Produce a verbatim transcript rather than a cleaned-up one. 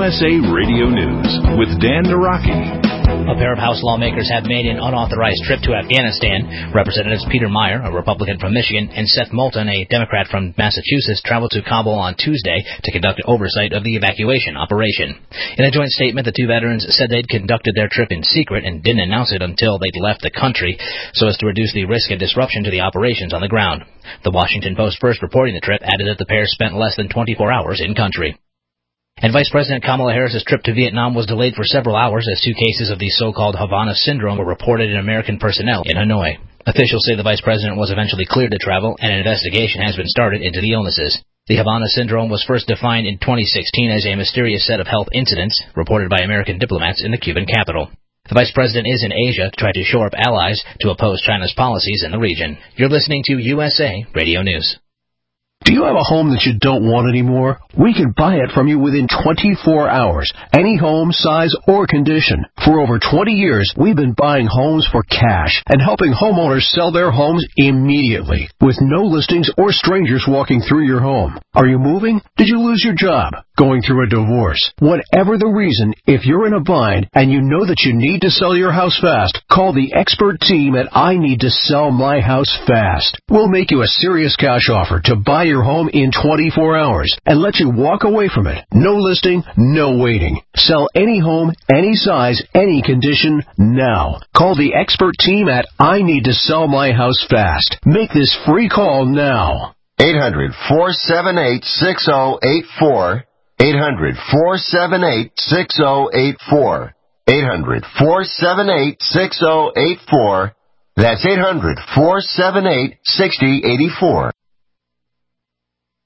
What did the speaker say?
S A Radio News with Dan Naraki. A pair of House lawmakers have made an unauthorized trip to Afghanistan. Representatives Peter Meyer, a Republican from Michigan, and Seth Moulton, a Democrat from Massachusetts, traveled to Kabul on Tuesday to conduct oversight of the evacuation operation. In a joint statement, the two veterans said they'd conducted their trip in secret and didn't announce it until they'd left the country so as to reduce the risk and disruption to the operations on the ground. The Washington Post, first reporting the trip, added that the pair spent less than twenty-four hours in country. And Vice President Kamala Harris's trip to Vietnam was delayed for several hours as two cases of the so-called Havana Syndrome were reported in American personnel in Hanoi. Officials say the Vice President was eventually cleared to travel, and an investigation has been started into the illnesses. The Havana Syndrome was first defined in twenty sixteen as a mysterious set of health incidents reported by American diplomats in the Cuban capital. The Vice President is in Asia to try to shore up allies to oppose China's policies in the region. You're listening to U S A Radio News. Do you have a home that you don't want anymore? We can buy it from you within twenty-four hours. Any home, size, or condition. For over twenty years, we've been buying homes for cash and helping homeowners sell their homes immediately with no listings or strangers walking through your home. Are you moving? Did you lose your job? Going through a divorce? Whatever the reason, if you're in a bind and you know that you need to sell your house fast, call the expert team at I Need to Sell My House Fast. We'll make you a serious cash offer to buy your home in twenty-four hours and let you walk away from it. No listing, no waiting. Sell any home, any size, any condition, now. Call the expert team at I Need to Sell My House Fast. Make this free call now. eight hundred, four seven eight, six zero eight four. eight hundred, four seven eight, six zero eight four. eight hundred, four seven eight, six zero eight four. That's eight hundred, four seven eight, six zero eight four.